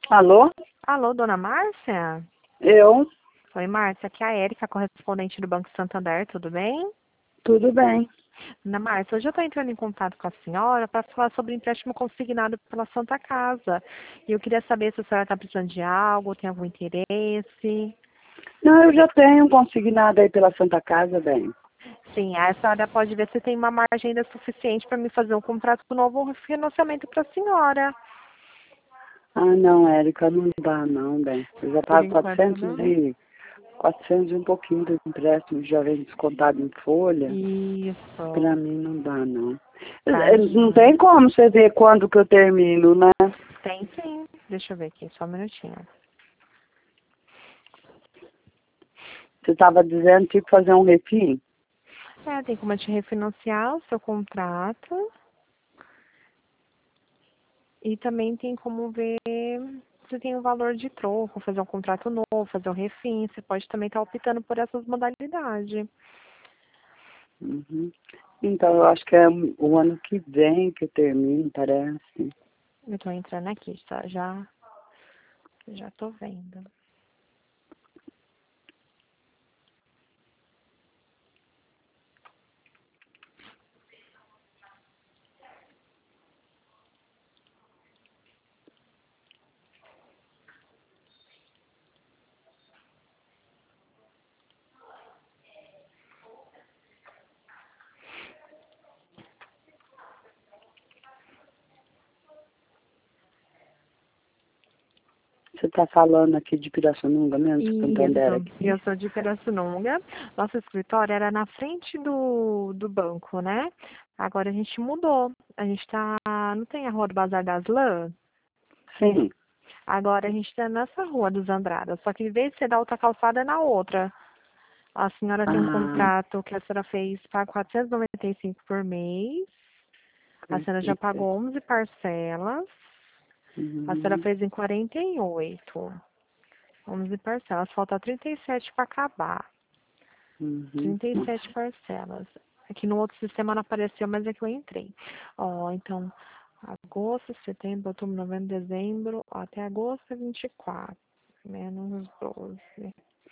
Alô? Alô, dona Márcia? Eu? Oi, Márcia, aqui é a Érica, correspondente do Banco Santander, tudo bem? Tudo bem. Dona Márcia, hoje eu estou entrando em contato com a senhora para falar sobre empréstimo consignado pela Santa Casa. E eu queria saber se a senhora está precisando de algo, tem algum interesse. Não, eu já tenho consignado aí pela Santa Casa, bem. Sim, a senhora pode ver se tem uma margem ainda suficiente para me fazer um contrato com novo financiamento para a senhora. Ah, não, Érica, não dá não, bem. Eu já Por pago enquanto, não. 400 e um pouquinho do empréstimo, já vem descontado em folha. Isso. Pra mim não dá, não. Tá, Não joia. tem como você ver quando que eu termino, né? Tem sim. Deixa eu ver aqui, só um minutinho. Você estava dizendo que fazer um refim? Tem como te refinanciar o seu contrato e também tem como ver se tem o valor de troco, fazer um contrato novo, fazer um refim. Você pode também estar optando por essas modalidades. Uhum. Então, eu acho que é o ano que vem que eu termino, parece. Eu estou entrando aqui, tá? Já estou vendo. Você está falando aqui de Pirassununga mesmo, de Santander Isso, aqui? eu sou de Pirassununga. Nosso escritório era na frente do banco, né? Agora a gente mudou. A gente tá. Não tem a Rua do Bazar das Lãs? Sim. Agora a gente está nessa rua dos Andradas, só que em vez de ser da outra calçada, é na outra. A senhora tem um Ah, contrato que a senhora fez para 495 por mês. A senhora já 47. pagou 11 parcelas. A senhora Uhum, fez em 48. 11 parcelas. Falta 37 para acabar. uhum. 37 parcelas. Aqui no outro sistema não apareceu, mas é que eu entrei. Ó, então, agosto, setembro, outubro, novembro, dezembro, ó, até agosto é 24. Menos 12.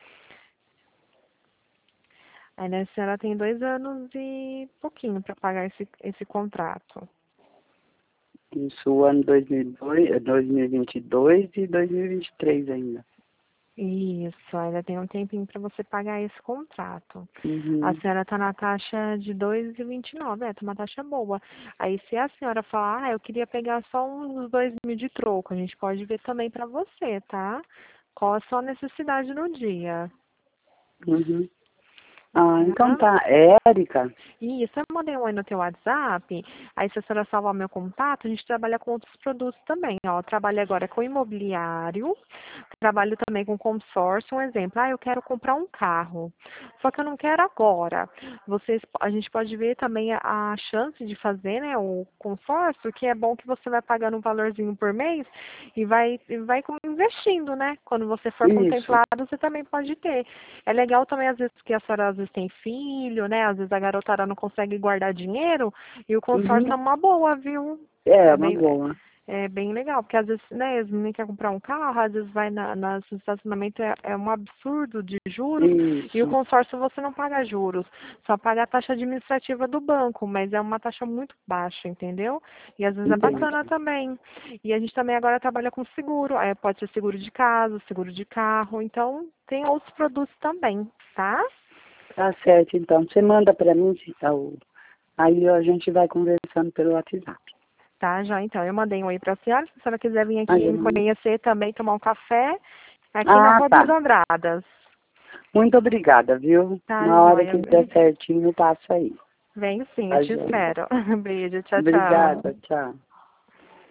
Aí, né, a senhora tem 2 anos e pouquinho para pagar esse contrato. Isso, o ano 2002, 2022 e 2023 ainda. Isso, ainda tem um tempinho para você pagar esse contrato. A Uhum. senhora está na taxa de 2,29, tá uma taxa boa. Aí, se a senhora falar, eu queria pegar só uns 2.000 de troco, a gente pode ver também para você, tá? Qual a sua necessidade no dia, Uhum. Ah, então tá? tá. Érica? Isso, eu mandei um oi no teu WhatsApp, aí se a senhora salvar meu contato, a gente trabalha com outros produtos também, ó. Trabalho agora com imobiliário, trabalho também com consórcio, um exemplo, eu quero comprar um carro, só que eu não quero agora. A gente pode ver também a chance de fazer, né, o consórcio, que é bom que você vai pagando um valorzinho por mês e vai investindo, né? Quando você for Isso. contemplado, você também pode ter. É legal também, às vezes, que a senhora às vezes tem filho, né? Às vezes a garotada não consegue guardar dinheiro e o consórcio é Uhum. uma boa, viu? É, É uma bem, boa. é bem legal, porque às vezes, né, as meninas querem comprar um carro, às vezes vai no estacionamento, é um absurdo de juros, e o Isso. consórcio você não paga juros, só paga a taxa administrativa do banco, mas é uma taxa muito baixa, entendeu? E às vezes é Entendi. bacana também. E a gente também agora trabalha com seguro, pode ser seguro de casa, seguro de carro, então tem outros produtos também, tá? Tá certo, então. Você manda pra mim, aí a gente vai conversando pelo WhatsApp. Tá, já então. Eu mandei um oi pra senhora. Se a senhora quiser vir aqui Aí eu me mando. conhecer também, tomar um café, aqui na Ah, Rua dos tá. Andradas. Muito obrigada, viu? Tá, Na hora joia. que der certinho, eu passo aí. Venho sim, eu Tá, te joia? espero. Beijo, tchau, tchau. Obrigada, tchau.